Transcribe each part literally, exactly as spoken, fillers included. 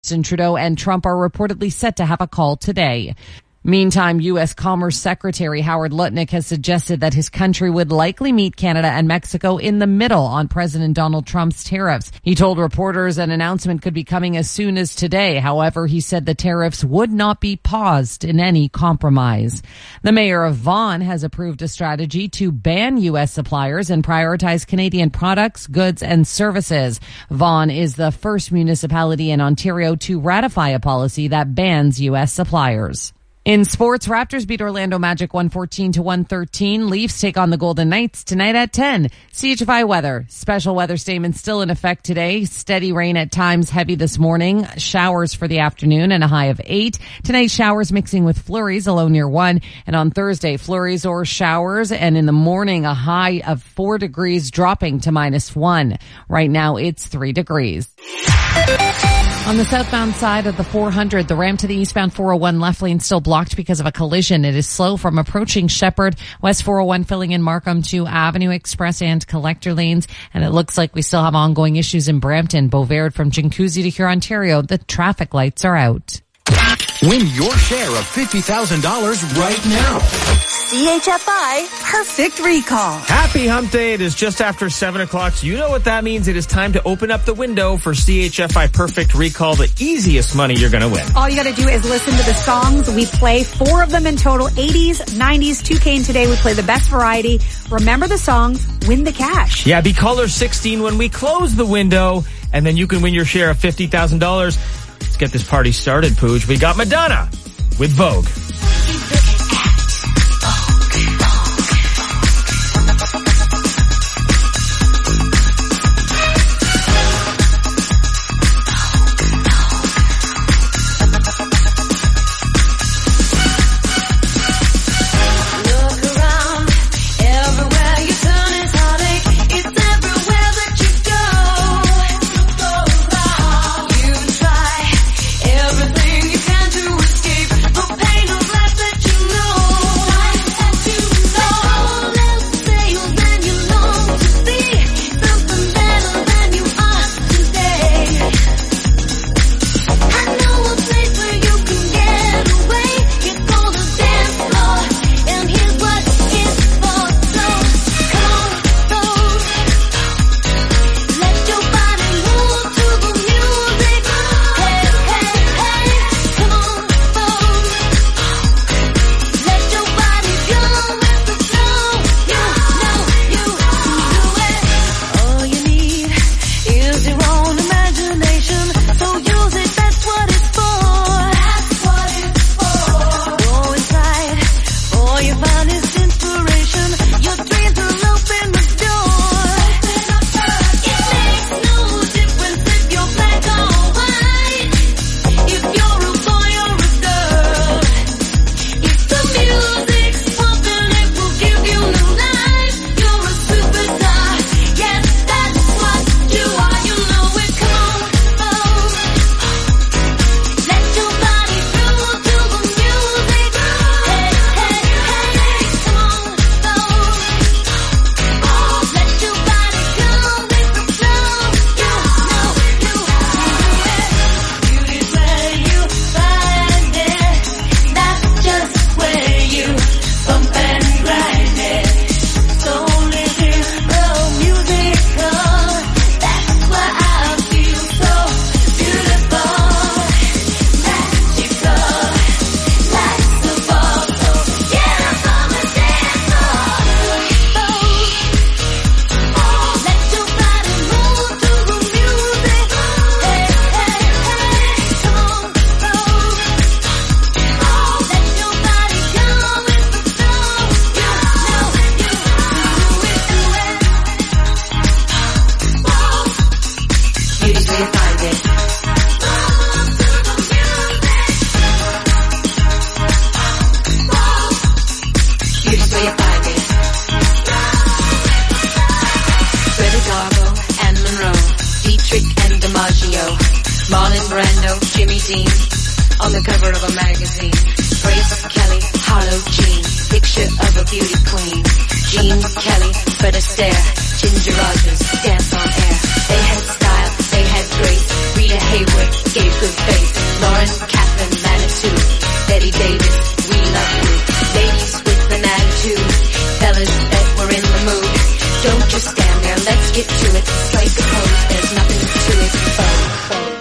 Trudeau and Trump are reportedly set to have a call today. Meantime, U S Commerce Secretary Howard Lutnick has suggested that his country would likely meet Canada and Mexico in the middle on President Donald Trump's tariffs. He told reporters an announcement could be coming as soon as today. However, he said the tariffs would not be paused in any compromise. The mayor of Vaughan has approved a strategy to ban U S suppliers and prioritize Canadian products, goods, and services. Vaughan is the first municipality in Ontario to ratify a policy that bans U S suppliers. In sports, Raptors beat Orlando Magic one fourteen to one thirteen. Leafs take on the Golden Knights tonight at ten. C H F I weather. Special weather statement still in effect today. Steady rain at times, heavy this morning. Showers for the afternoon and a high of eight. Tonight, showers mixing with flurries, a low near one. And on Thursday, flurries or showers. And in the morning, a high of four degrees dropping to minus one. Right now, it's three degrees. On the southbound side of the four hundred, the ramp to the eastbound four oh one left lane still blocked because of a collision. It is slow from approaching Shepherd, West four oh one filling in Markham to Avenue Express and Collector lanes. And it looks like we still have ongoing issues in Brampton, Beauvais from Jinkuzi to Huron, Ontario. The traffic lights are out. Win your share of fifty thousand dollars right now. C H F I Perfect Recall. Happy Hump Day. It is just after seven o'clock. So you know what that means. It is time to open up the window for C H F I Perfect Recall, the easiest money you're going to win. All you got to do is listen to the songs. We play four of them in total, eighties, nineties, two K, and today we play the best variety. Remember the songs, win the cash. Yeah, be caller sixteen when we close the window, and then you can win your share of fifty thousand dollars. Let's get this party started, Pooj. We got Madonna with Vogue. Marlon Brando, Jimmy Dean, on the cover of a magazine. Grace Kelly, Harlow Jean, picture of a beauty queen. Jean Kelly, Fred Astaire, Ginger Rogers, dance on air. They had style, they had grace, Rita Haywood gave good faith. Lauren, Catherine, Manitou, Betty Davis, we love you. Ladies with an attitude, fellas that were in the mood. Don't just stand there, let's get to it. Strike a pose, there's nothing to it. Vogue, vogue.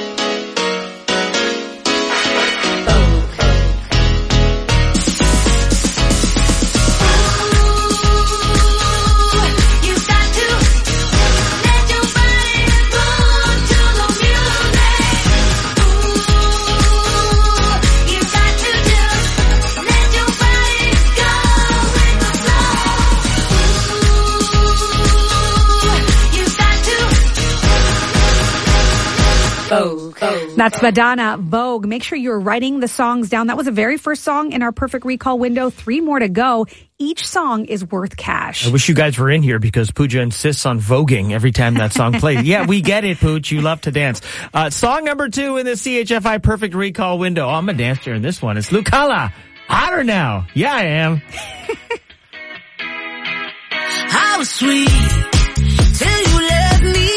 Vogue. That's Madonna, Vogue. Make sure you're writing the songs down. That was the very first song in our Perfect Recall window. Three more to go. Each song is worth cash. I wish you guys were in here because Pooja insists on voguing every time that song plays. Yeah, we get it, Pooch. You love to dance. Uh, song number two in the C H F I Perfect Recall window. Oh, I'm a dancer in this one. It's Lucala. Hotter now. Yeah, I am. How sweet till you left me.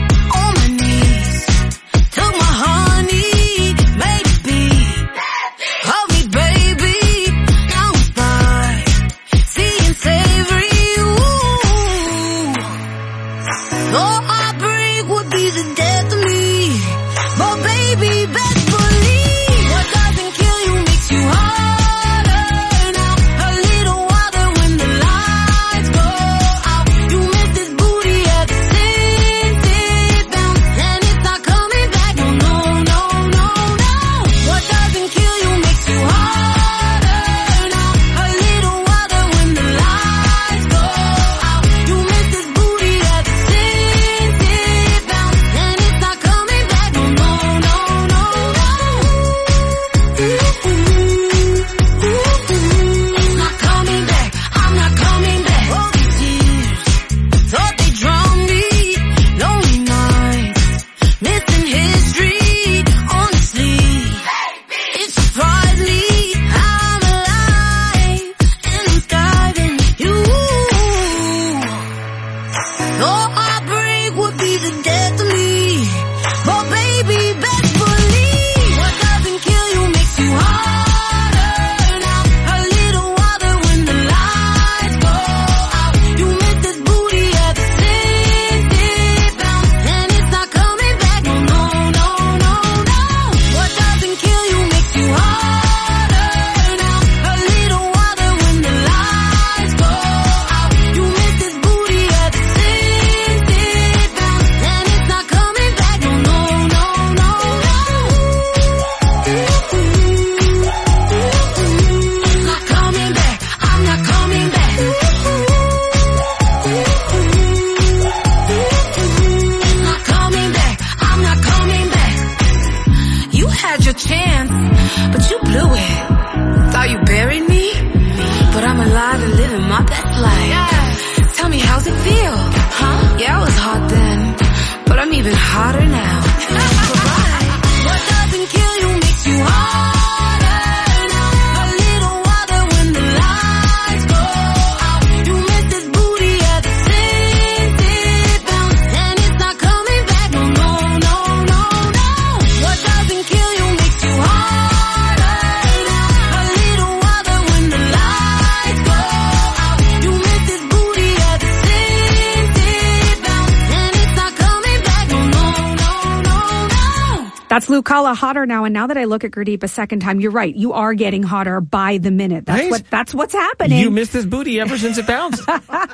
That's Lucala, Hotter Now. And now that I look at Gurdeep a second time, you're right. You are getting hotter by the minute. That's right? what, that's what's happening. You missed this booty ever since it bounced.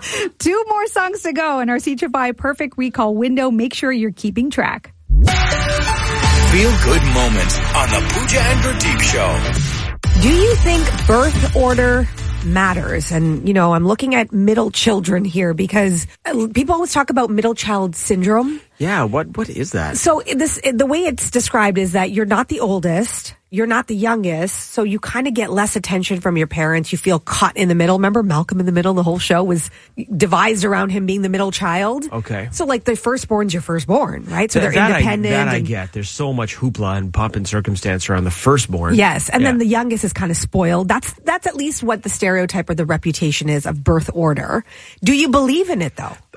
Two more songs to go in our C H F I Perfect Recall window. Make sure you're keeping track. Feel good moments on the Pooja and Gurdeep Show. Do you think birth order matters? And, you know, I'm looking at middle children here because people always talk about middle child syndrome. Yeah, what what is that? So this the way it's described is that you're not the oldest, you're not the youngest, so you kind of get less attention from your parents. You feel caught in the middle. Remember Malcolm in the Middle? The whole show was devised around him being the middle child. Okay. So like the firstborn's your firstborn, right? So Th- they're that independent. I, that I and, get. There's so much hoopla and pomp and circumstance around the firstborn. Yes, and yeah. then the youngest is kind of spoiled. That's that's at least what the stereotype or the reputation is of birth order. Do you believe in it though?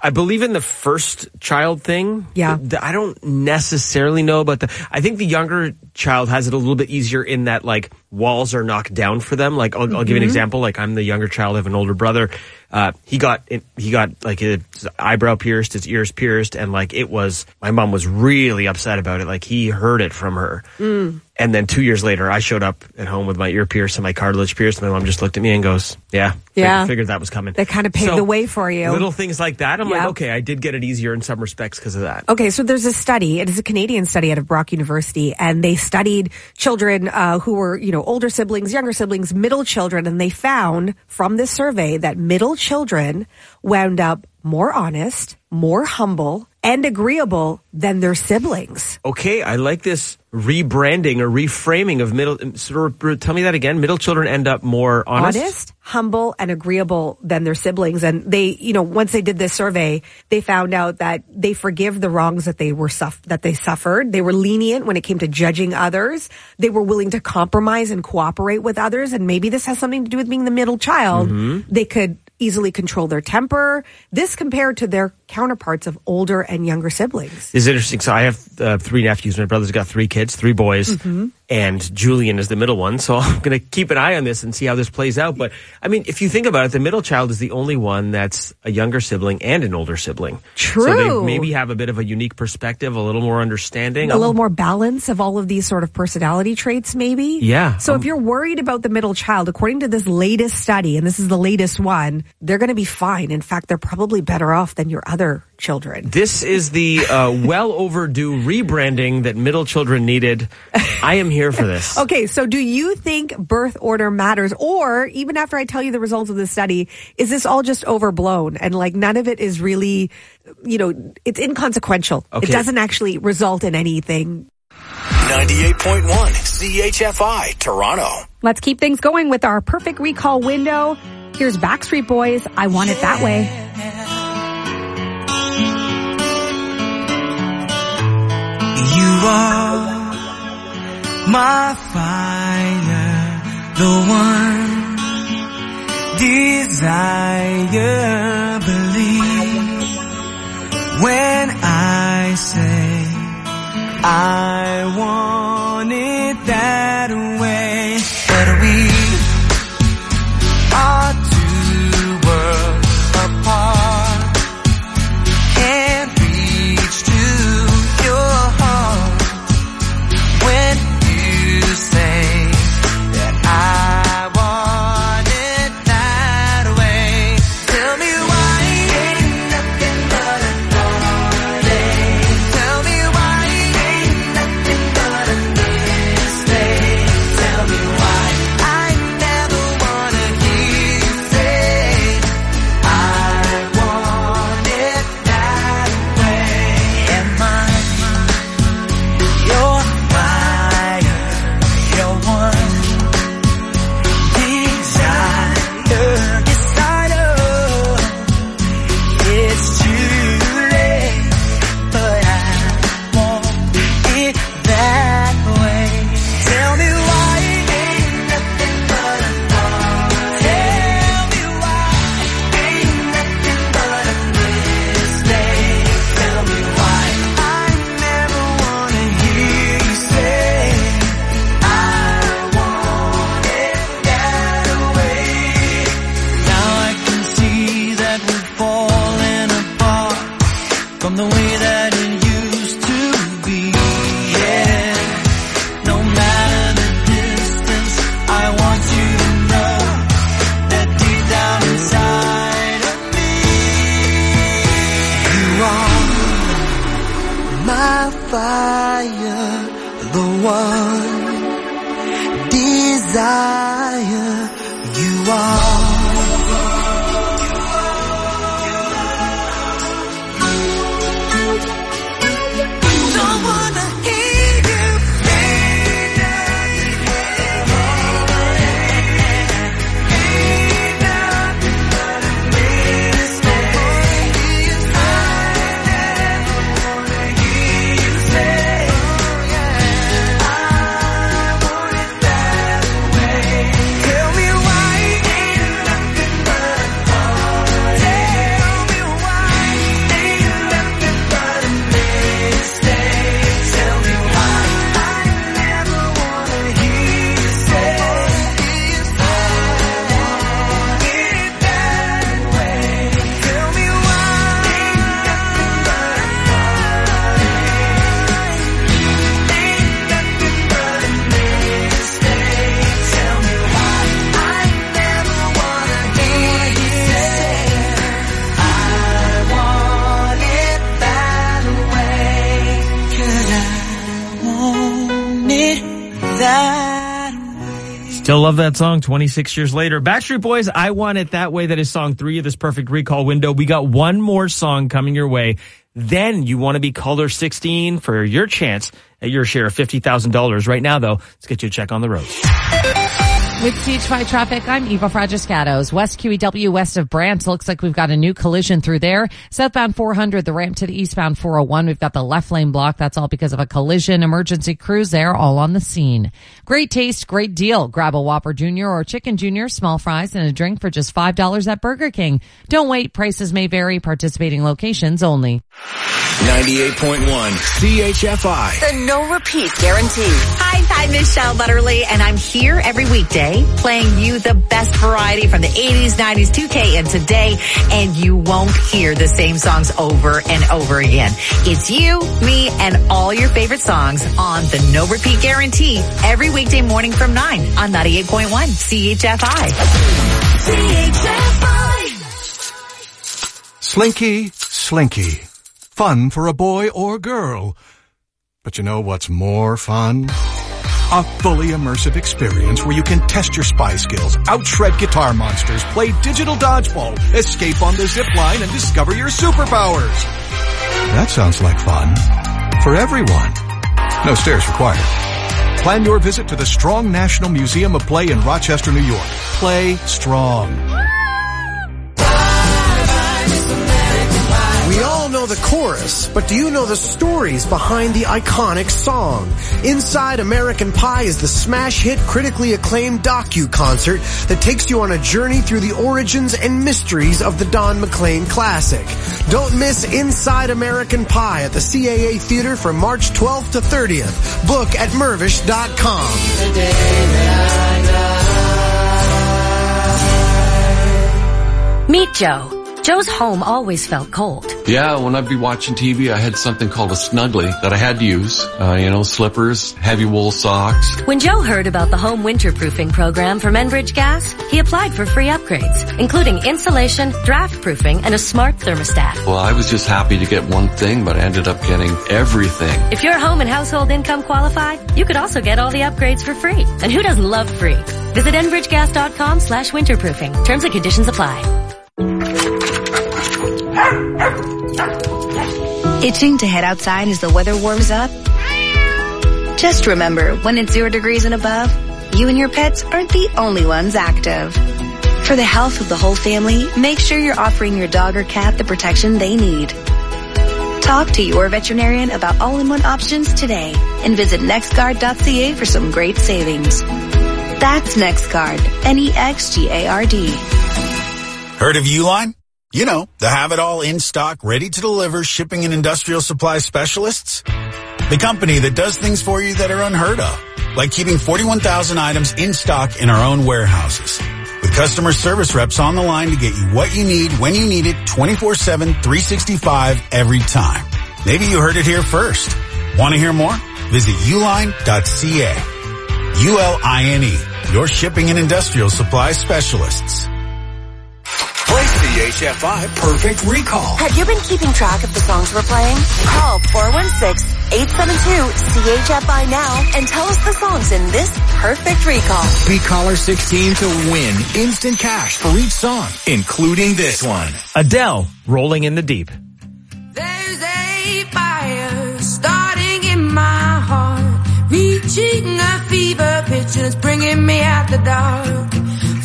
I believe in the first child thing. Yeah. The, the, I don't necessarily know about the, I think the younger child has it a little bit easier in that like walls are knocked down for them. Like I'll, mm-hmm. I'll give you an example. Like I'm the younger child, I have an older brother. Uh, he got, he got like his eyebrow pierced, his ears pierced. And like it was, my mom was really upset about it. Like he heard it from her. Mm. And then two years later, I showed up at home with my ear pierced and my cartilage pierced. My mom just looked at me and goes, yeah, yeah. Fig- figured that was coming. They kind of paved so, the way for you. Little things like that. I'm yeah. like, okay, I did get it easier in some respects because of that. Okay, so there's a study. It is a Canadian study out of Brock University, and they studied children uh, who were, you know, older siblings, younger siblings, middle children, and they found from this survey that middle children wound up more honest, more humble, and agreeable than their siblings. Okay, I like this rebranding or reframing of middle. Sort of, tell me that again. Middle children end up more honest? Honest, humble, and agreeable than their siblings. And they, you know, once they did this survey, they found out that they forgive the wrongs that they were suff- that they suffered. They were lenient when it came to judging others. They were willing to compromise and cooperate with others. And maybe this has something to do with being the middle child. Mm-hmm. They could easily control their temper. This compared to their counterparts of older and younger siblings. It's interesting. So I have uh, three nephews. My brother's got three kids, three boys, mm-hmm. and Julian is the middle one. So I'm going to keep an eye on this and see how this plays out. But I mean, if you think about it, the middle child is the only one that's a younger sibling and an older sibling. True. So they maybe have a bit of a unique perspective, a little more understanding. A little more balance of all of these sort of personality traits, maybe. Yeah. So um, if you're worried about the middle child, according to this latest study, and this is the latest one, they're going to be fine. In fact, they're probably better off than your other children. This is the uh, well overdue rebranding that middle children needed. I am here for this. Okay, so do you think birth order matters? Or even after I tell you the results of this study, is this all just overblown and like none of it is really, you know, it's inconsequential. Okay. It doesn't actually result in anything. ninety-eight point one C H F I, Toronto. Let's keep things going with our perfect recall window. Here's Backstreet Boys, I Want It That Way. You are my fire, the one desire, believe when I say I want it that way. But we are two worlds apart, can't reach to your heart when you say that I want it that way. Tell me why ain't nothing but a heartache. Tell me why ain't nothing but a mistake. Tell me why I never wanna hear you say I want it that way. Am I your fire, your one desire? Yes, I know it's too late, but I want it that way. Tell me why ain't nothing but a thought. Tell me why ain't nothing but a mistake. Tell me why I never wanna hear you say I want it that way. Now I can see that we're falling apart from the way that it used to be. Yeah, no matter the distance, I want you to know that deep down inside of me, you are my fire, the one desire. You are. Don't wanna hear you say nothing but a heartache. Ain't nothing but a mistake. I never wanna hear you say I want it that way. Tell me why ain't that way. Still love that song twenty-six years later. Backstreet Boys, I Want It That Way. That is song three of this perfect recall window. We got one more song coming your way. Then you want to be caller sixteen for your chance at your share of fifty thousand dollars. Right now, though, let's get you a check on the road. With C H five traffic, I'm Eva Fragiscatos. West Q E W west of Brant. Looks like we've got a new collision through there. Southbound four hundred, the ramp to the eastbound four oh one. We've got the left lane block. That's all because of a collision. Emergency crews there, all on the scene. Great taste, great deal. Grab a Whopper Junior or Chicken Junior, small fries and a drink for just five dollars at Burger King. Don't wait. Prices may vary. Participating locations only. ninety-eight point one C H F I. The no repeat guarantee. Hi, I'm Michelle Butterly, and I'm here every weekday playing you the best variety from the eighties, nineties, two K, and today, and you won't hear the same songs over and over again. It's you, me, and all your favorite songs on the no repeat guarantee every weekday morning from nine on ninety-eight point one C H F I. C H F I. Slinky, Slinky. Fun for a boy or girl. But you know what's more fun? A fully immersive experience where you can test your spy skills, out-shred guitar monsters, play digital dodgeball, escape on the zip line, and discover your superpowers. That sounds like fun. For everyone. No stairs required. Plan your visit to the Strong National Museum of Play in Rochester, New York. Play strong. We all know the chorus, but do you know the stories behind the iconic song? Inside American Pie is the smash hit, critically acclaimed docu-concert that takes you on a journey through the origins and mysteries of the Don McLean classic. Don't miss Inside American Pie at the C A A Theater from March twelfth to thirtieth. Book at mervish dot com. Meet Joe. Joe's home always felt cold. Yeah, when I'd be watching T V, I had something called a Snuggly that I had to use. Uh, you know, slippers, heavy wool socks. When Joe heard about the home winterproofing program from Enbridge Gas, he applied for free upgrades, including insulation, draft proofing, and a smart thermostat. Well, I was just happy to get one thing, but I ended up getting everything. If you're home and household income qualified, you could also get all the upgrades for free. And who doesn't love free? Visit enbridgegas.com slash winterproofing. Terms and conditions apply. Itching to head outside as the weather warms up? Just remember, when it's zero degrees and above, you and your pets aren't the only ones active. For the health of the whole family, make sure you're offering your dog or cat the protection they need. Talk to your veterinarian about all-in-one options today and visit nextguard dot c a for some great savings. That's NextGuard, N E X G A R D. Heard of Uline? You know, the have-it-all in-stock, ready-to-deliver shipping and industrial supply specialists. The company that does things for you that are unheard of, like keeping forty-one thousand items in stock in our own warehouses. With customer service reps on the line to get you what you need, when you need it, twenty-four seven, three sixty-five, every time. Maybe you heard it here first. Want to hear more? Visit uline dot c a. U L I N E, your shipping and industrial supply specialists. Play C H F I Perfect Recall. Have you been keeping track of the songs we're playing? Call four one six, eight seven two, C H F I now and tell us the songs in this Perfect Recall. Be caller sixteen to win instant cash for each song, including this one. Adele, Rolling in the Deep. There's a fire starting in my heart, reaching a fever pitch and it's bringing me out the dark.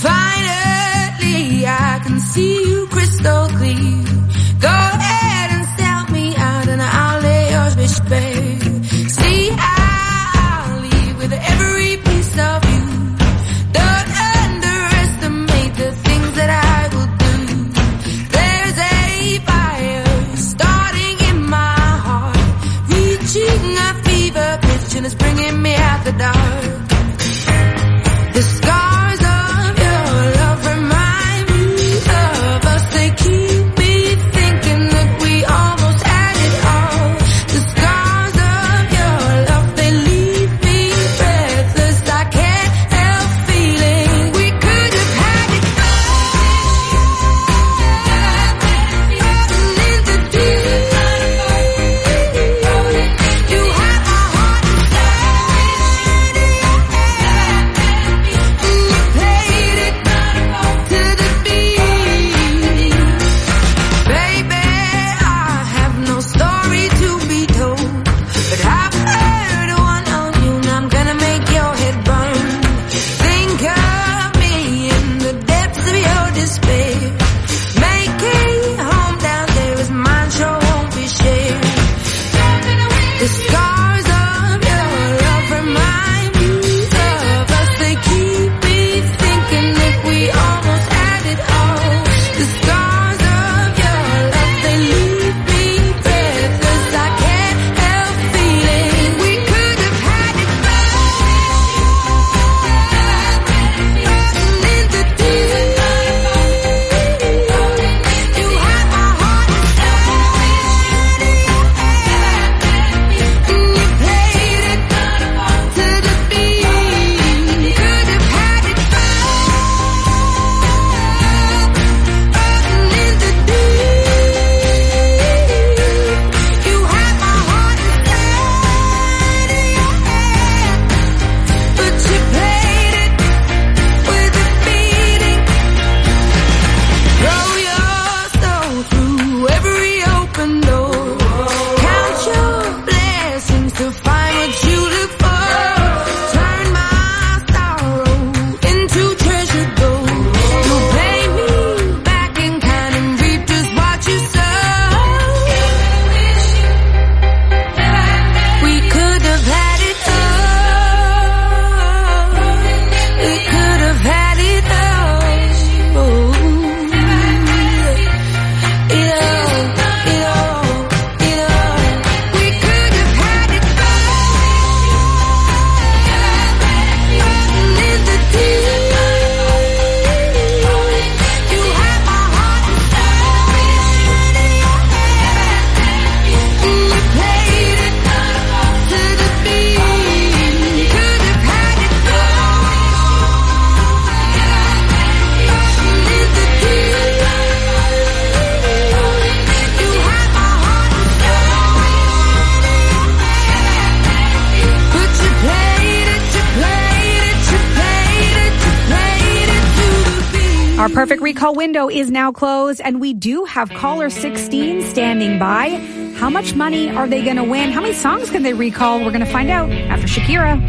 Finally, I can see you crystal clear. Go ahead and sell me out and I'll lay yours wish bare. See, I'll leave with every piece of you. Don't underestimate the things that I will do. There's a fire starting in my heart, reaching a fever pitch and it's bringing me out the dark. The scars of your love remind me of us. They keep me thinking that we almost had it all. The scars of Our perfect recall window is now closed, and we do have caller sixteen standing by. How much money are they going to win? How many songs can they recall? We're going to find out after Shakira.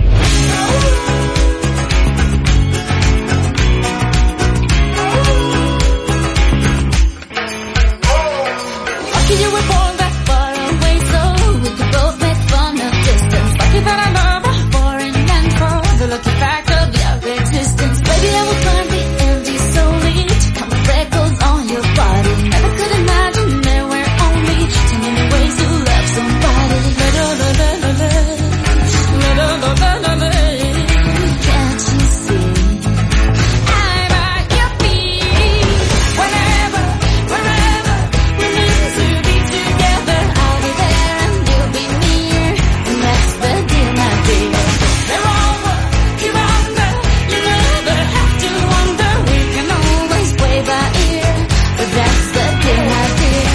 Lucky you were born that far away, so we could both make fun of distance. Lucky that I love her for and and for the lucky fact of your existence. Baby, I will find the empty solely to count the freckles on your body. Never could imagine there were only too many ways to love somebody. La la la la la la, la la la la la la. Can't you see? I'm at your feet. Whenever, wherever we're meant to be together, I'll be there and you'll be near, and that's the deal, my dear. They're over, you're under, you never have to wonder. We can always play by ear, but that's the deal, my dear.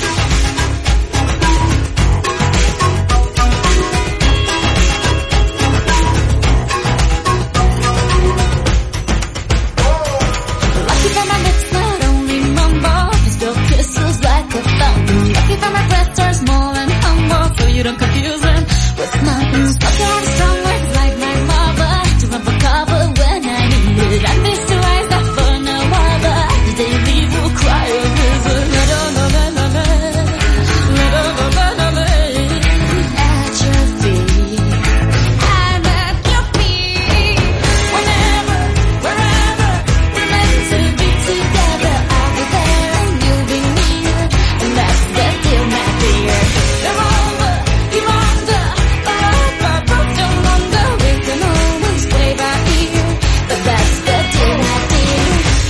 Lucky that my lips not only mumble, they spill kisses like a fountain. Lucky that my breasts are small and humble, so you don't confuse them with mountains. Lucky I have strong words like my mother to run for cover when I need it. And these two eyes that for no other, the day you leave will cry a river. La la la la la la, la la la la la la. At your feet, I'm at your feet. Whenever, wherever we're meant to be together, I'll be there and you'll be near, and that's the deal, my dear. They're over, you're under, but I both don't wonder. We can always play by ear, but that's the deal, my dear.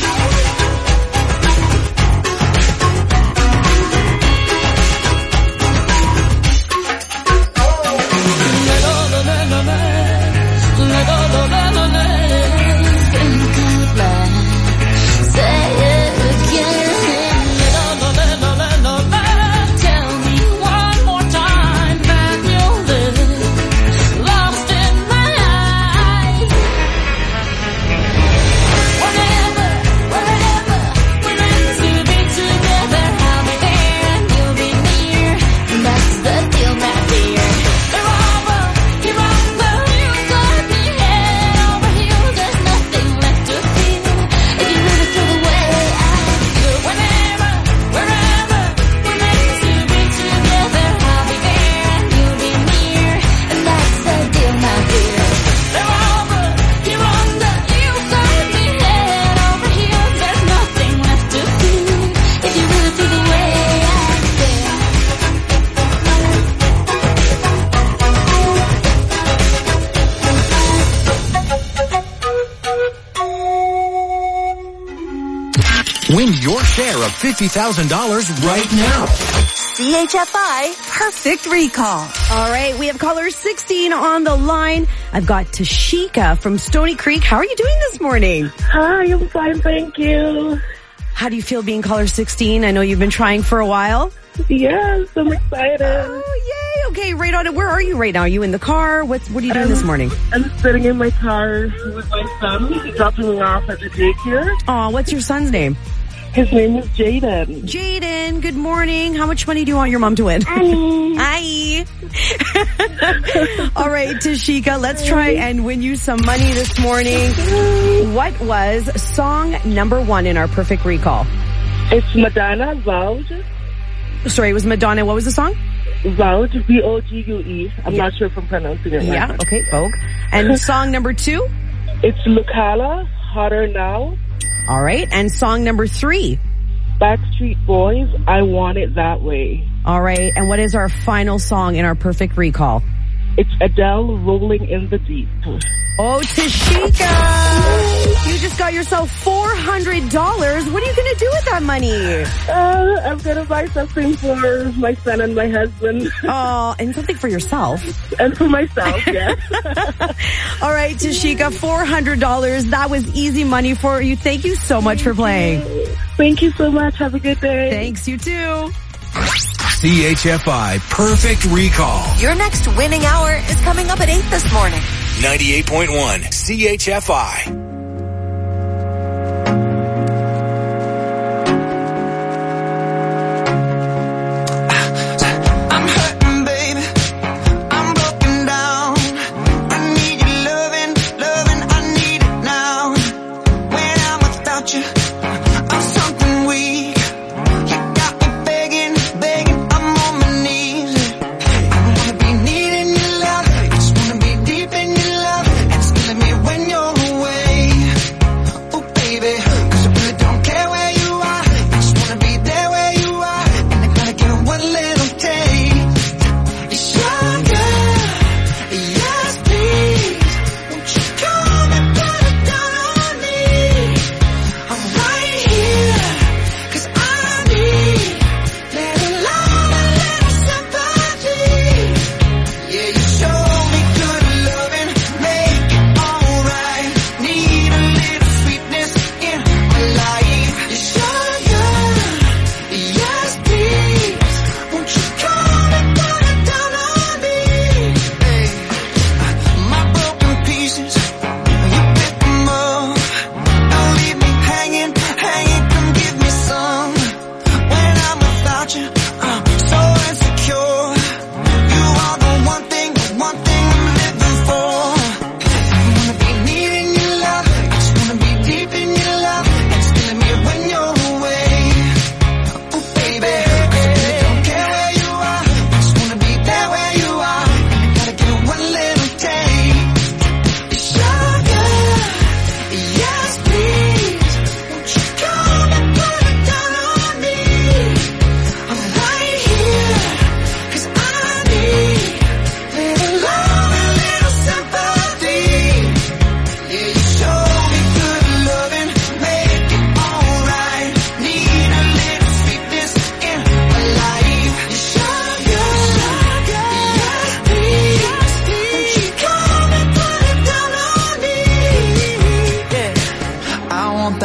Think out loud, say it again. Tell me one more time that you'll live lost in my eyes. Whenever, wherever we're meant to be together, I'll be there and you'll be near, and that's the deal, my dear. They're over, you're under, you got me head over heels. There's nothing left to feel if you really feel the way I feel. Whenever, wherever we're meant to be together, I'll be there and you'll be near, and that's the deal, my dear. They're over, you're under, you got me head over heels. There's nothing left to feel if you really feel the way I feel. Win your share of fifty thousand dollars right now. C H F I Perfect Recall. All right, we have caller sixteen on the line. I've got Tashika from Stony Creek. How are you doing this morning? Hi, I'm fine, thank you. How do you feel being caller sixteen? I know you've been trying for a while. Yes, I'm excited. Oh, yay. Okay, right on it. Where are you right now? Are you in the car? What's, what are you doing Um, this morning? I'm sitting in my car with my son, dropping me off at the daycare. Oh, what's your son's name? His name is Jaden. Jaden, good morning. How much money do you want your mom to win? Hi. All right, Tashika, let's try and win you some money this morning. What was song number one in our perfect recall? It's Madonna, Vogue. Sorry, it was Madonna. What was the song? Vogue, V O G U E. I'm not sure if I'm pronouncing it right. Yeah, okay, Vogue. And song number two? It's Lucala, Hotter Now. All right, and song number three? Backstreet Boys, I Want It That Way. All right, and what is our final song in our perfect recall? It's Adele, Rolling in the Deep. Oh, Tashika, you just got yourself four hundred dollars. What are you going to do with that money? Uh, I'm going to buy something for my son and my husband. Oh, and something for yourself. And for myself, yes. All right, Tashika, four hundred dollars. That was easy money for you. Thank you so much for playing. Thank you so much. Have a good day. Thanks, you too. C H F I Perfect Recall. Your next winning hour is coming up at eight this morning. ninety-eight point one C H F I.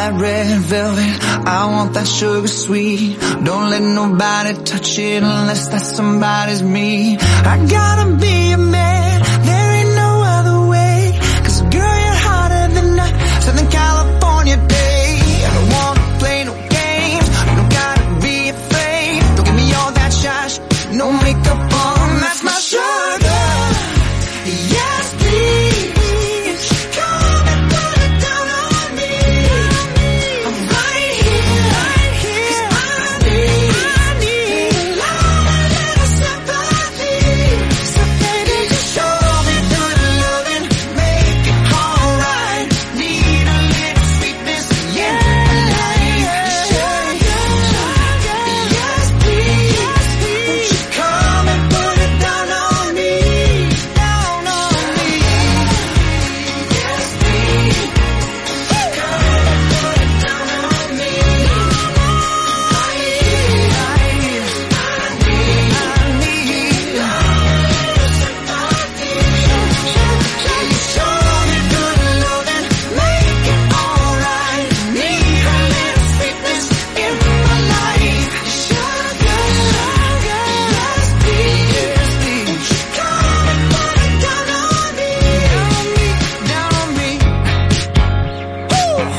that red velvet, I want that sugar sweet. Don't let nobody touch it unless that somebody's me. I gotta be a man, there ain't no other way. Cause girl, you're hotter than a Southern California day. I don't wanna play no games, I don't gotta be afraid. Don't give me all that shy, no makeup on, that's my sugar. Yes, please. Come and put it down on me. I'm right here, right here. 'Cause I need, I need love, a little sympathy. So baby, just show me good loving, make it alright. Need a little sweetness in my life. Sugar, yes, please. Won't you come and put it down on me, down on me. Yes, please. Come and put it down on me. I need, I need, I need love, sympathy. Show me good loving, make it alright. Need a little sweetness in my life. Sugar, yes, please. Won't you come and put it down on me, down on me, down on me.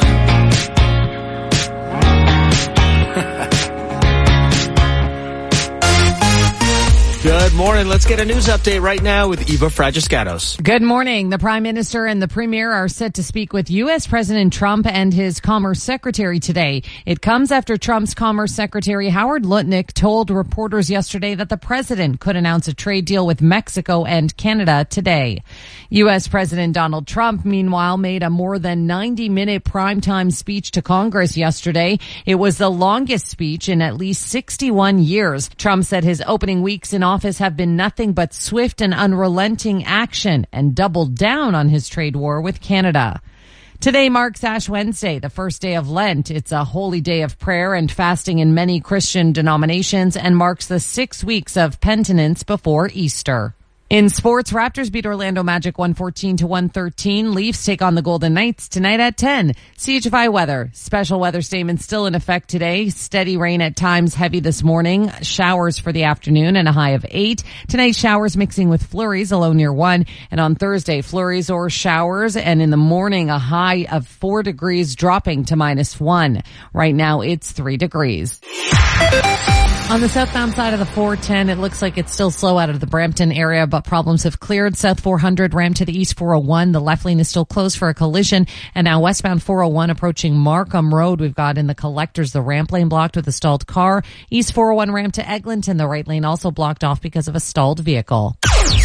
Good morning. Let's get a news update right now with Eva Fragiscatos. Good morning. The Prime Minister and the Premier are set to speak with U S. President Trump and his Commerce Secretary today. It comes after Trump's Commerce Secretary Howard Lutnick told reporters yesterday that the president could announce a trade deal with Mexico and Canada today. U S. President Donald Trump, meanwhile, made a more than ninety minute primetime speech to Congress yesterday. It was the longest speech in at least sixty-one years. Trump said his opening weeks in office have been nothing but swift and unrelenting action and doubled down on his trade war with Canada. Today marks Ash Wednesday, the first day of Lent. It's a holy day of prayer and fasting in many Christian denominations and marks the six weeks of penitence before Easter. In sports, Raptors beat Orlando Magic one fourteen to one thirteen. Leafs take on the Golden Knights tonight at ten. C H F I weather. Special weather statement still in effect today. Steady rain at times, heavy this morning. Showers for the afternoon and a high of eight. Tonight, showers mixing with flurries, a low near one. And on Thursday, flurries or showers. And in the morning, a high of four degrees dropping to minus one. Right now, it's three degrees. On the southbound side of the four ten, it looks like it's still slow out of the Brampton area, but problems have cleared. South four hundred, ramp to the east four oh one. The left lane is still closed for a collision. And now westbound four oh one approaching Markham Road. We've got in the collectors the ramp lane blocked with a stalled car. East four oh one ramp to Eglinton. The right lane also blocked off because of a stalled vehicle.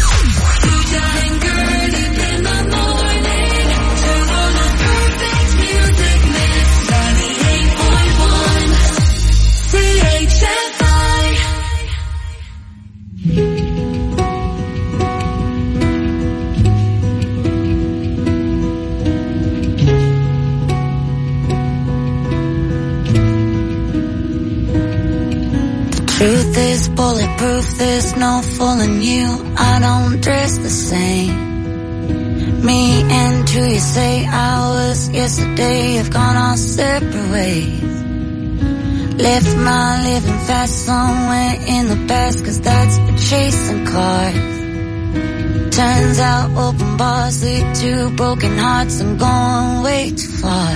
Truth is bulletproof, there's no fooling you. I don't dress the same. Me and who you say I was yesterday have gone our separate ways. Left my living fast somewhere in the past, cause that's for chasing cars. Turns out open bars lead to broken hearts. I'm going way too far.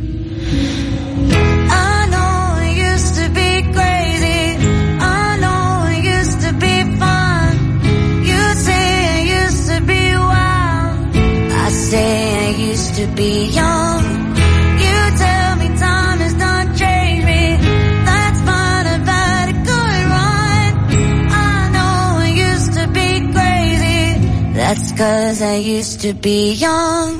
I know it used to be crazy, I know it used to be fun. You say I used to be wild, I say I used to be young. You tell me time has not changed me, that's fine, I've had a good run. I know I used to be crazy, that's cause I used to be young.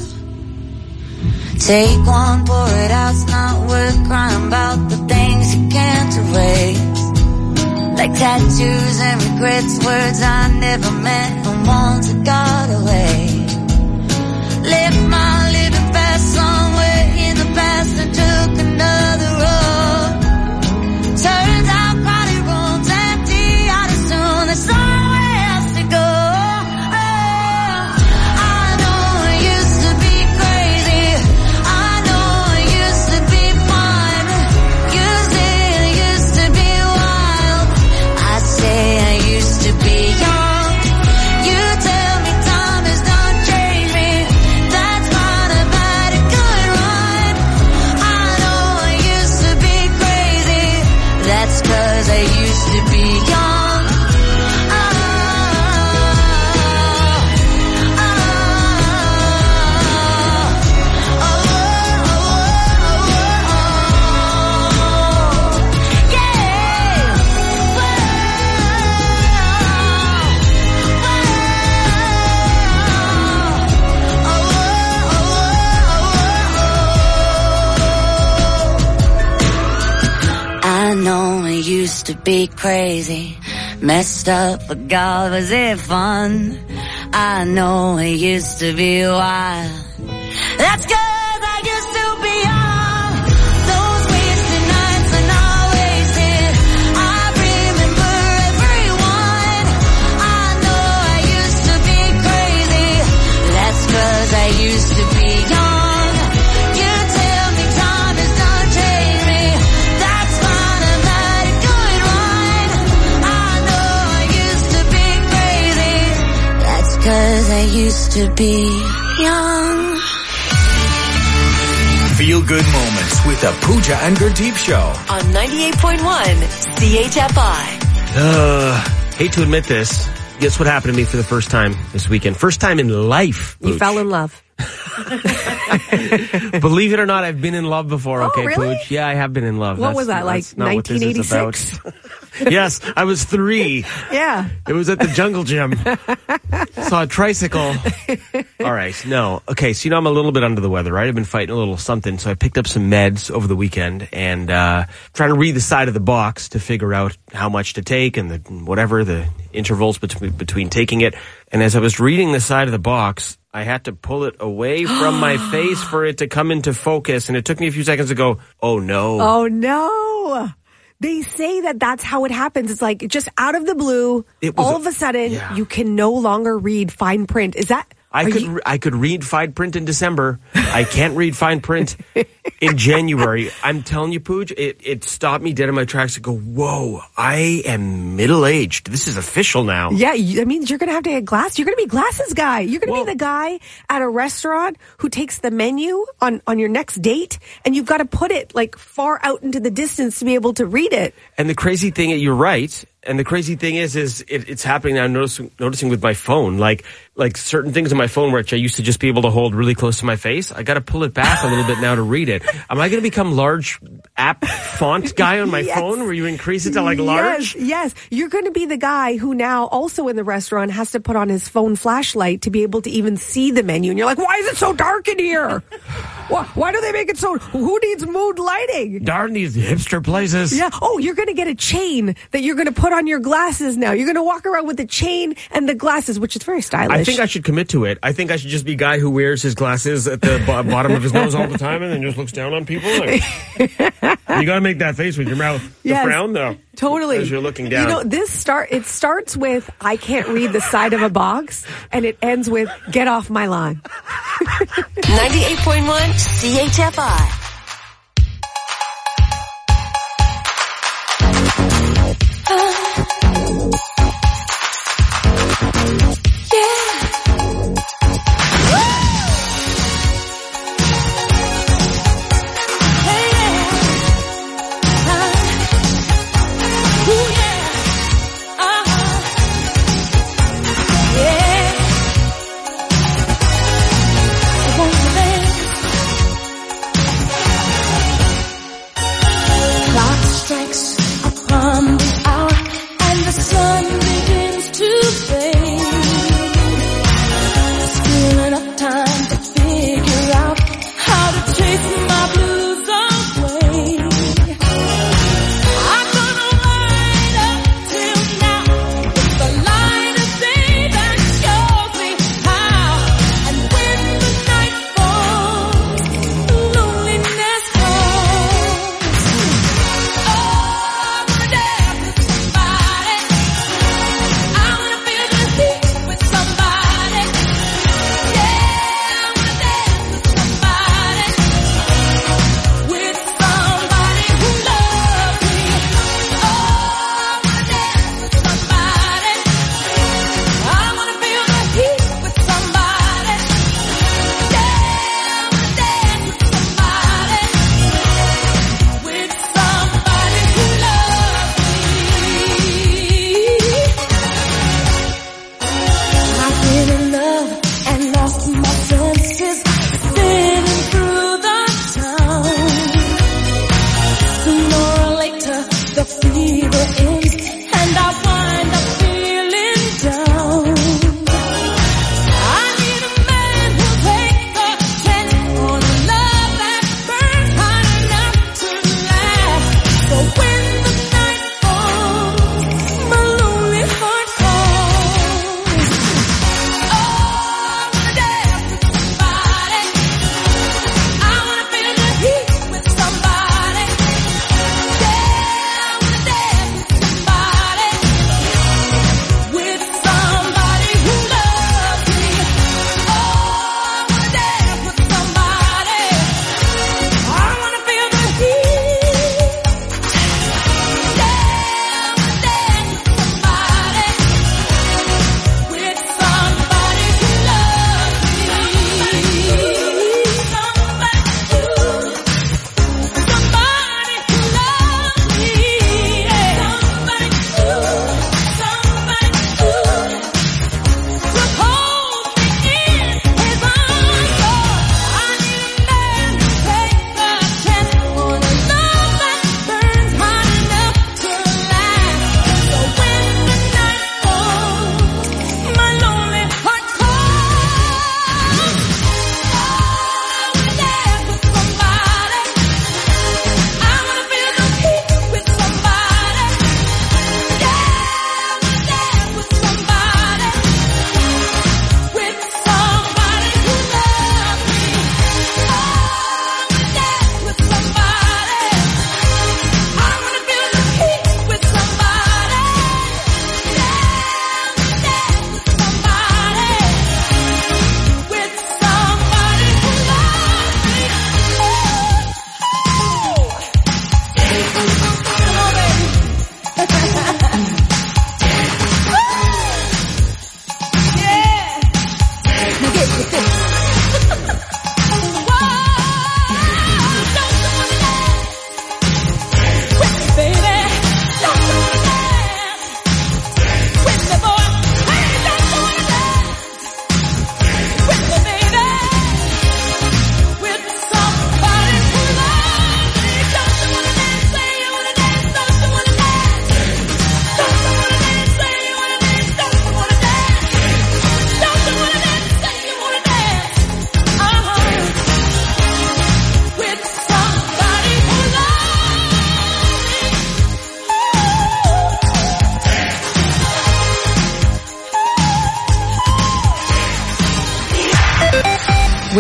Take one, pour it out, it's not worth crying about the things you can't erase. Like tattoos and regrets, words I never meant, and ones that got away. Left my living fast somewhere in the past and took another road. Turns out crowded rooms empty out as soon, there's somewhere else to go. I know I used to be crazy, I know I used to be to be crazy, messed up, but God, was it fun? I know it used to be wild. That's 'cause I used to be young. Those wasted nights are not wasted. I remember everyone. I know I used to be crazy. That's 'cause I used to be young. You tell me time has done changed me. That's fine, I've had a good run. I know I used to be crazy. That's 'cause I used to be young. Feel good moments with the Pooja and Gurdeep Show on ninety-eight point one C H F I. Uh, hate to admit this. Guess what happened to me for the first time this weekend? First time in life. You Pooch. fell in love. Believe it or not, I've been in love before. Oh, Okay, really? Pooch. Yeah, I have been in love. What That's- was that, like that's not what this is nineteen eighty-six? about. Yes, I was three. Yeah. It was at the jungle gym. Saw a tricycle. All right, no. Okay, so you know I'm a little bit under the weather, right? I've been fighting a little something, so I picked up some meds over the weekend and uh trying to read the side of the box to figure out how much to take and the whatever the intervals between between taking it. And as I was reading the side of the box, I had to pull it away from my face for it to come into focus, and it took me a few seconds to go, "Oh no." Oh no. They say that that's how it happens. It's like just out of the blue, It was all a- of a sudden, yeah. you can no longer read fine print. Is that... I are could you- re- I could read fine print in December. I can't read fine print in January. I'm telling you, Pooj, it, it stopped me dead in my tracks to go, whoa, I am middle-aged. This is official now. Yeah, you- that means you're going to have to get glasses. You're going to be glasses guy. You're going to be the guy at a restaurant who takes the menu on, on your next date, and you've got to put it like far out into the distance to be able to read it. And the crazy thing, you're right. And the crazy thing is, is it, it's happening now. I'm noticing, noticing with my phone, like, like certain things on my phone, which I used to just be able to hold really close to my face. I got to pull it back a little bit now to read it. Am I going to become large app font guy on my Yes. phone where you increase it to like large? Yes, yes. You're going to be the guy who now also in the restaurant has to put on his phone flashlight to be able to even see the menu. And you're like, why is it so dark in here? Why, why do they make it so, who needs mood lighting? Darn these hipster places. Yeah. Oh, you're going to get a chain that you're going to put on your glasses now. You're going to walk around with the chain and the glasses, which is very stylish. I think I should commit to it. I think I should just be guy who wears his glasses at the bo- bottom of his nose all the time and then just looks down on people. Like, you got to make that face with your mouth. The Yes. frown, though. Totally. As you're looking down. You know, this start it starts with I can't read the side of a box, and it ends with get off my lawn. ninety-eight point one C H F I. Yeah.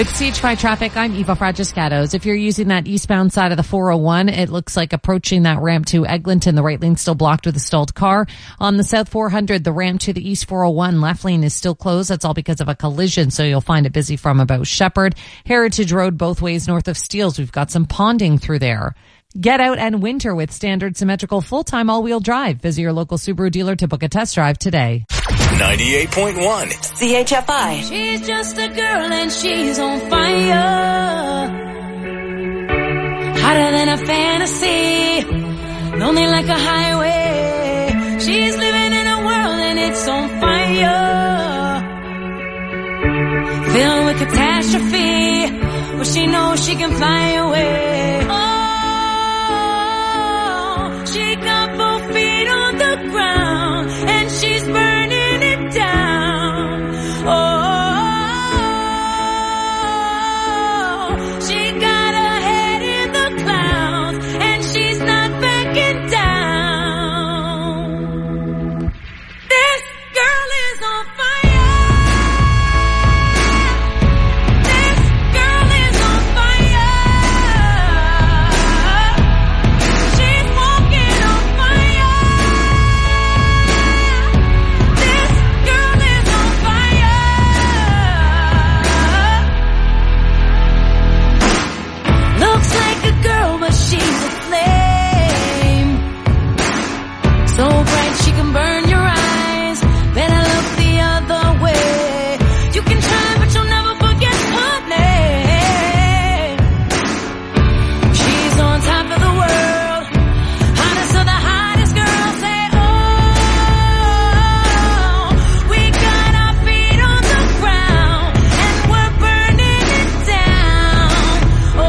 With C H five traffic, I'm Eva Fragiscatos. If you're using that eastbound side of the four oh one, it looks like approaching that ramp to Eglinton, the right lane still blocked with a stalled car. On the south four hundred, the ramp to the east four oh one, left lane is still closed. That's all because of a collision, so you'll find it busy from about Shepherd. Heritage Road both ways north of Steeles. We've got some ponding through there. Get out and winter with standard symmetrical full-time all-wheel drive. Visit your local Subaru dealer to book a test drive today. ninety-eight point one C H F I. She's just a girl and she's on fire. Hotter than a fantasy. Lonely like a highway. She's living in a world and it's on fire. Filled with catastrophe. Where she knows she can fly away. Oh, she got both feet on the ground and she's burning it down. Oh, she got her head in the clouds and she's not backing down. This girl is on fire. This girl is on fire. She's walking on fire. This girl is on fire. Looks like a girl, but she's a flame. So bright she can burn your eyes. Better look the other way. You can try, but you'll never forget her name. She's on top of the world. Hottest of the hottest girls say, oh, we got our feet on the ground and we're burning it down. Oh,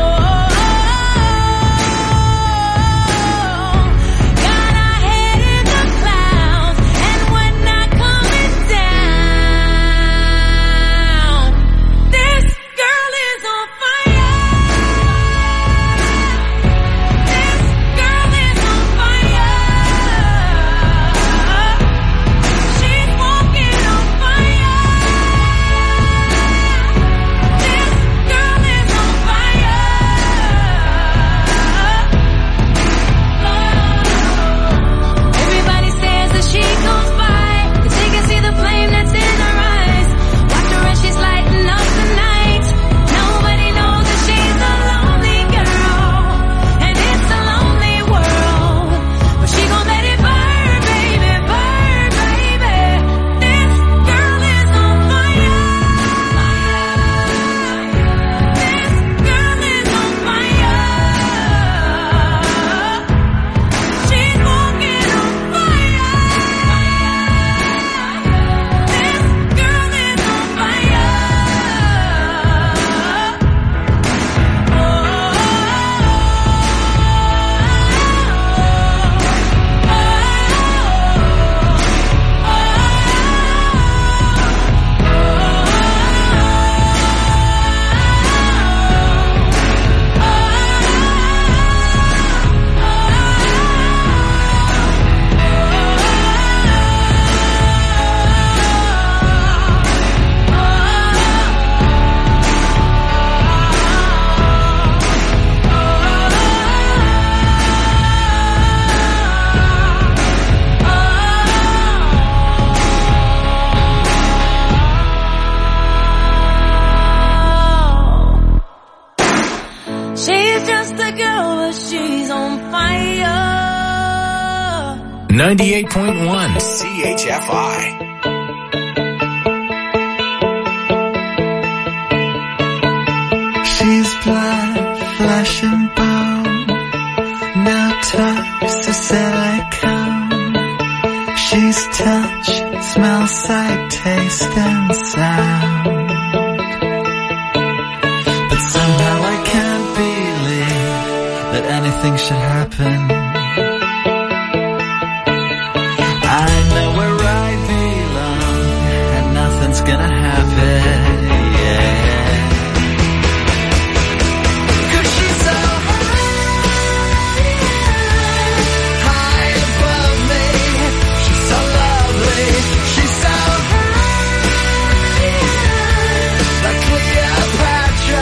got our head in the clouds and we're not coming down. This girl is on fire. This girl is on fire. She's walking on fire. This girl is on fire. Everybody stares as she goes by, 'cause they can see the flame that's in her eyes. Watch her as she's lighting up the night. Nobody knows that she's a lonely girl, and it's a lonely world. But she gon' let it burn, baby, burn, baby. This girl is on fire. This girl is on fire. She's walking on fire. This girl is on fire. She's just a girl, but she's on fire. ninety-eight point one C H F I. She's blood, flesh and bone. No talks to silicone. She's touch, smell, sight, taste, and sound. But somehow I can't believe that anything should happen. I know where I belong, and nothing's gonna happen. Yeah. Cleopatra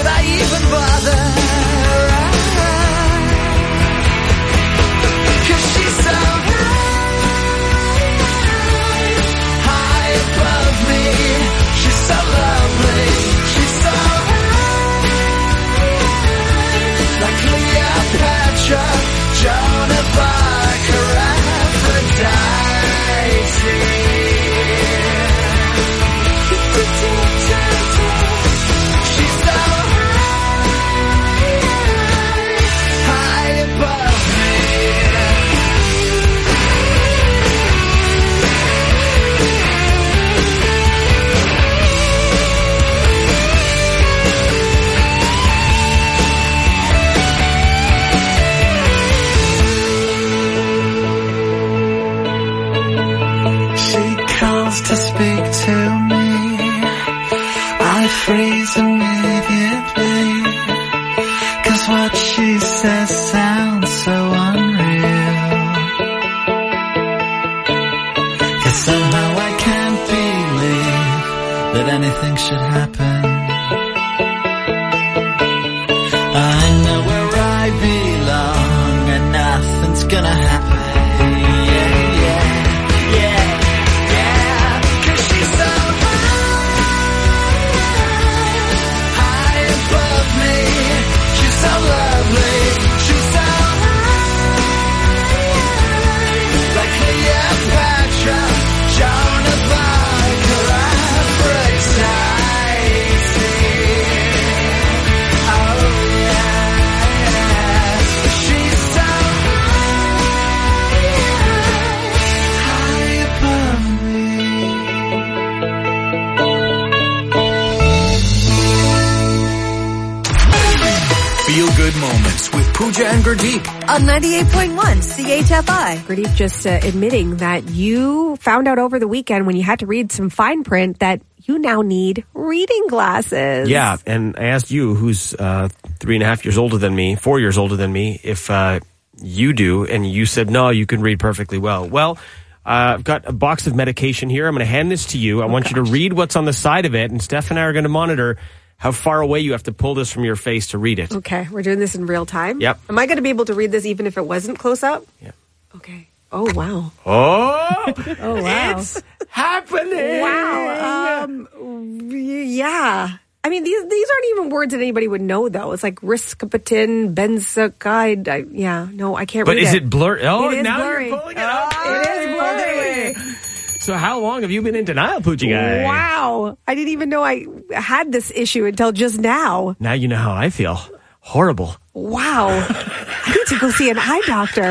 Should I even bother? Cause she's so high, high above me. She's so lovely. She's so high, like Cleopatra, Joan of Arc, or Aphrodite. She's so high, high above me. She calls to speak to me. I freeze immediately, cause what she says sounds so unreal. Cause somehow I can't believe that anything should happen. I know where I belong and nothing's gonna happen. Yeah, yeah, yeah, yeah. Cause she's so high above me. She's so lovely. She's so high, like Cleopatra, Joan of Arc, or Aphrodite. Oh yeah, she's so high, high above me. Feel good moments with Pooja and Gurdeep. On ninety-eight point one C H F I. Gurdeep just uh, admitting that you found out over the weekend when you had to read some fine print that you now need reading glasses. Yeah, and I asked you, who's uh, three and a half years older than me, four years older than me, if uh, you do, and you said, no, you can read perfectly well. Well, uh, I've got a box of medication here. I'm going to hand this to you. I Oh, want you to gosh. read what's on the side of it, and Steph and I are going to monitor how far away you have to pull this from your face to read it. Okay, we're doing this in real time? Yep. Am I going to be able to read this even if it wasn't close up? Yeah. Okay. Oh, wow. Oh, Oh, wow. it's happening. Wow. Um, y- yeah. I mean, these these aren't even words that anybody would know, though. It's like riscopatin, benzocaide. I, yeah, no, I can't But read is it. it blurry? Oh, It is now blurry. you're pulling it up. It is blurry. So how long have you been in denial, Poochie guy? Wow. I didn't even know I had this issue until just now. Now you know how I feel. Horrible. Wow. I need to go see an eye doctor.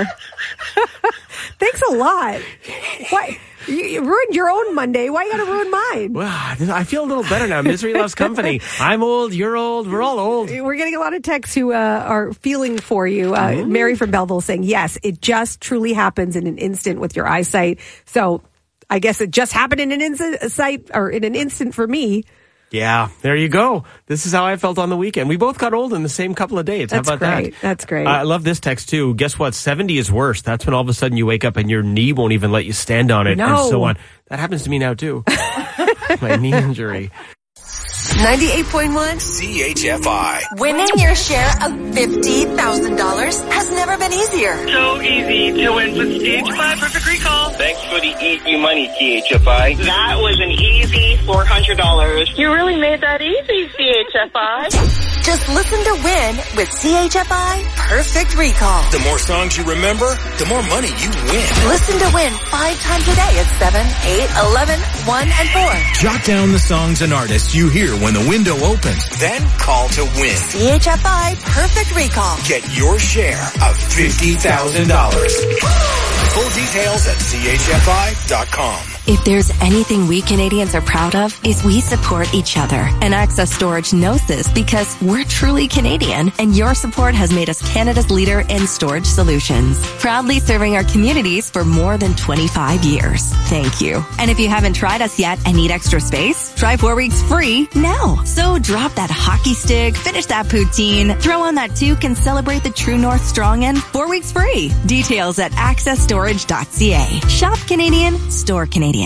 Thanks a lot. Why? You, you ruined your own Monday. Why you gotta ruin mine? Wow, I feel a little better now. Misery loves company. I'm old, you're old, we're all old. We're getting a lot of texts who uh, are feeling for you. Uh, Mary from Belleville saying, yes, it just truly happens in an instant with your eyesight. So I guess it just happened in an instant, or in an instant for me. Yeah, there you go. This is how I felt on the weekend. We both got old in the same couple of days. That's how about great. that? That's great. Uh, I love this text too. Guess what? seventy is worse. That's when all of a sudden you wake up and your knee won't even let you stand on it No. and so on. That happens to me now too. My knee injury. ninety-eight point one C H F I. Winning your share of fifty thousand dollars has never been easier. So easy to win with C H F I Perfect Recall. Thanks for the easy money, C H F I. That was an easy four hundred dollars. You really made that easy, C H F I. Just listen to win with C H F I Perfect Recall. The more songs you remember, the more money you win. Listen to win five times a day at seven, eight, eleven, one, and four. Jot down the songs and artists you hear when the window opens. Then call to win. C H F I Perfect Recall. Get your share of fifty thousand dollars. Full details at C H F I dot com. If there's anything we Canadians are proud of, is we support each other. And Access Storage knows this because we're truly Canadian, and your support has made us Canada's leader in storage solutions. Proudly serving our communities for more than twenty-five years. Thank you. And if you haven't tried us yet and need extra space, try four weeks free now. So drop that hockey stick, finish that poutine, throw on that toque, and celebrate the True North Strong End four weeks free. Details at access storage dot c a. Shop Canadian, store Canadian.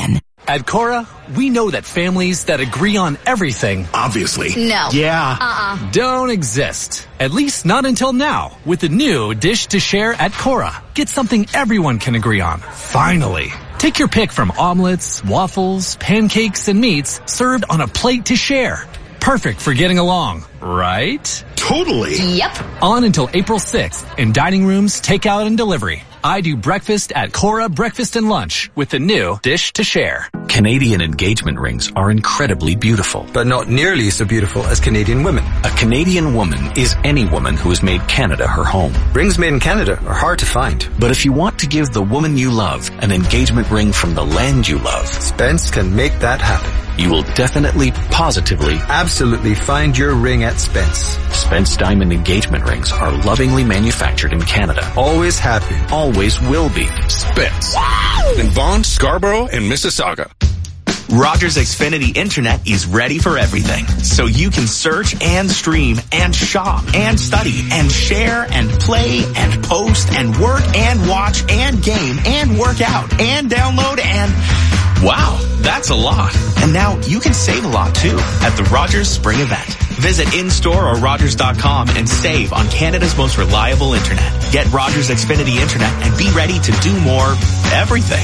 At Cora, we know that families that agree on everything, obviously, no, yeah, uh-uh, don't exist. At least not until now. With the new Dish to Share at Cora, get something everyone can agree on. Finally. Take your pick from omelets, waffles, pancakes, and meats served on a plate to share. Perfect for getting along, right? Totally. Yep. On until April sixth in dining rooms, takeout, and delivery. I do breakfast at Cora Breakfast and Lunch with the new Dish to Share. Canadian engagement rings are incredibly beautiful, but not nearly so beautiful as Canadian women. A Canadian woman is any woman who has made Canada her home. Rings made in Canada are hard to find. But if you want to give the woman you love an engagement ring from the land you love, Spence can make that happen. You will definitely, positively, absolutely find your ring at Spence. Spence diamond engagement rings are lovingly manufactured in Canada. Always happy. Always will be. Spence. In Vaughan, Scarborough, and Mississauga. Rogers Xfinity Internet is ready for everything. So you can search and stream and shop and study and share and play and post and work and watch and game and work out and download and... Wow, that's a lot. And now you can save a lot too at the Rogers Spring Event. Visit in-store or rogers dot com and save on Canada's most reliable internet. Get Rogers Xfinity Internet and be ready to do more everything.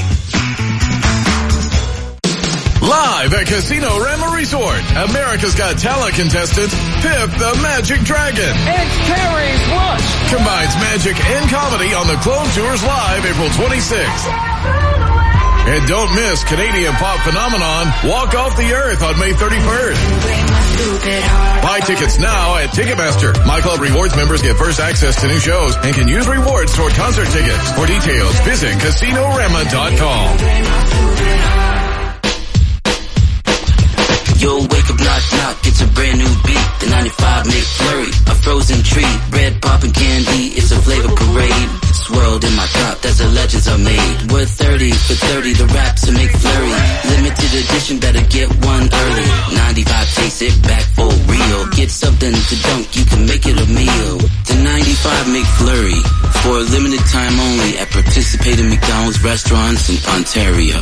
Live at Casino Rama Resort, America's Got Talent contestant Pip the Magic Dragon. It's Terry's Rush. Combines magic and comedy on the Clone Tours Live April twenty-sixth. And don't miss Canadian pop phenomenon Walk Off the Earth on May thirty-first. Buy tickets now at Ticketmaster. My Club Rewards members get first access to new shows and can use rewards toward concert tickets. For details, visit casino rama dot com. Yo, wake up, knock, knock, it's a brand new beat. The ninety-five McFlurry, a frozen treat. Red poppin' candy, it's a flavor parade. Swirled in my cup, that's the legends are made. We're thirty for thirty, the raps are McFlurry. Limited edition, better get one early. ninety-five, taste it back for real. Get something to dunk, you can make it a meal. The ninety-five McFlurry, for a limited time only at participating McDonald's restaurants in Ontario.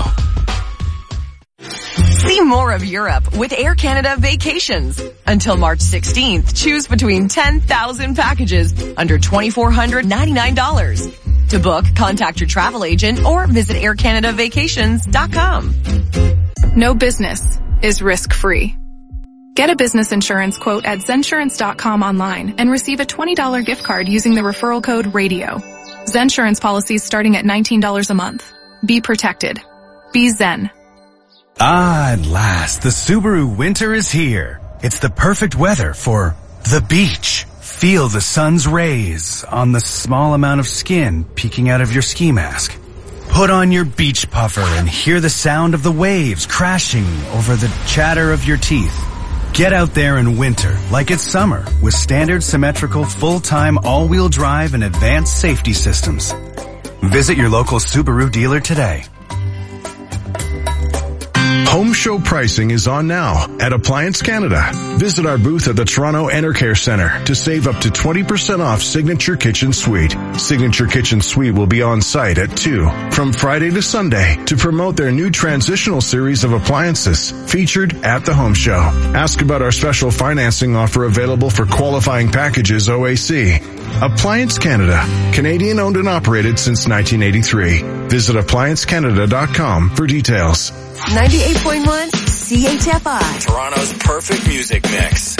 See more of Europe with Air Canada Vacations. Until March sixteenth, choose between ten thousand packages under two thousand four hundred ninety-nine dollars. To book, contact your travel agent or visit air canada vacations dot com. No business is risk-free. Get a business insurance quote at zensurance dot com online and receive a twenty dollars gift card using the referral code RADIO. Zensurance policies starting at nineteen dollars a month. Be protected. Be Zen. Ah, at last, the Subaru winter is here. It's the perfect weather for the beach. Feel the sun's rays on the small amount of skin peeking out of your ski mask. Put on your beach puffer and hear the sound of the waves crashing over the chatter of your teeth. Get out there in winter like it's summer with standard symmetrical full-time all-wheel drive and advanced safety systems. Visit your local Subaru dealer today. Home show pricing is on now at Appliance Canada. Visit our booth at the Toronto Enercare Centre to save up to twenty percent off Signature Kitchen Suite. Signature Kitchen Suite will be on site at two from Friday to Sunday to promote their new transitional series of appliances featured at the home show. Ask about our special financing offer available for qualifying packages O A C. Appliance Canada, Canadian owned and operated since nineteen eighty-three. Visit appliance canada dot com for details. ninety-eight point one C H F I. Toronto's perfect music mix.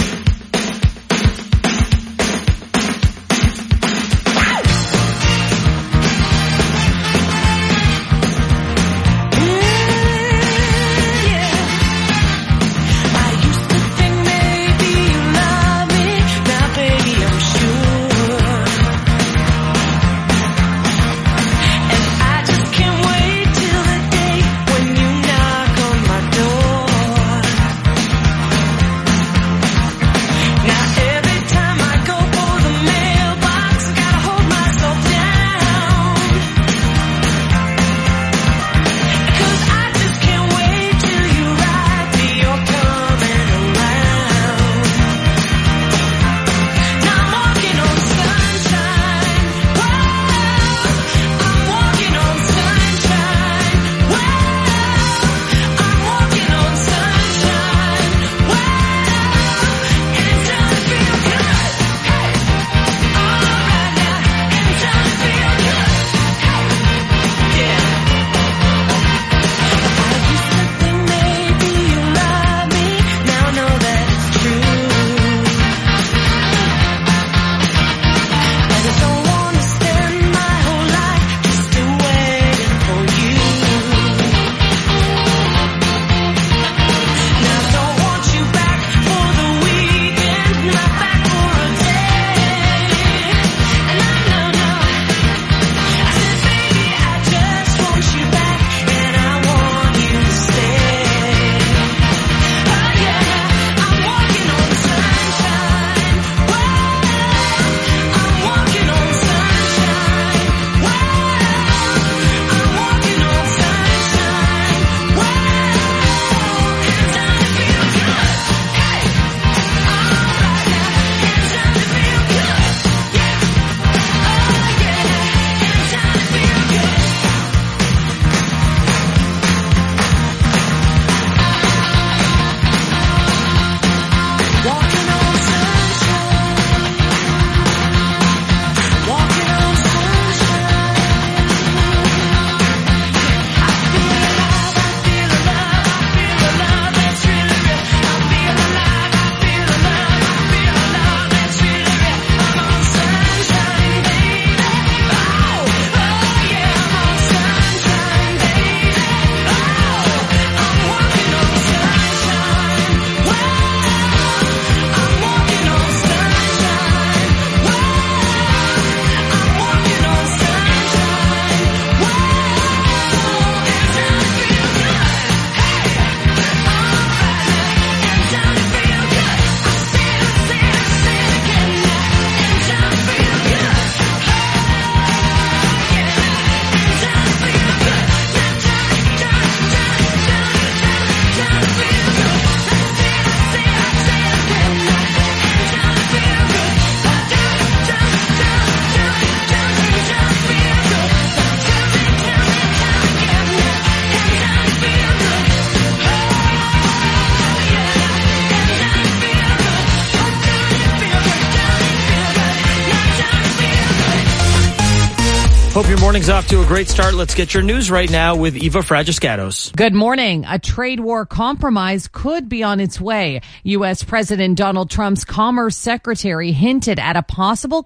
Hope your morning's off to a great start. Let's get your news right now with Eva Fragiscatos. Good morning. A trade war compromise could be on its way. U S. President Donald Trump's Commerce Secretary hinted at a possible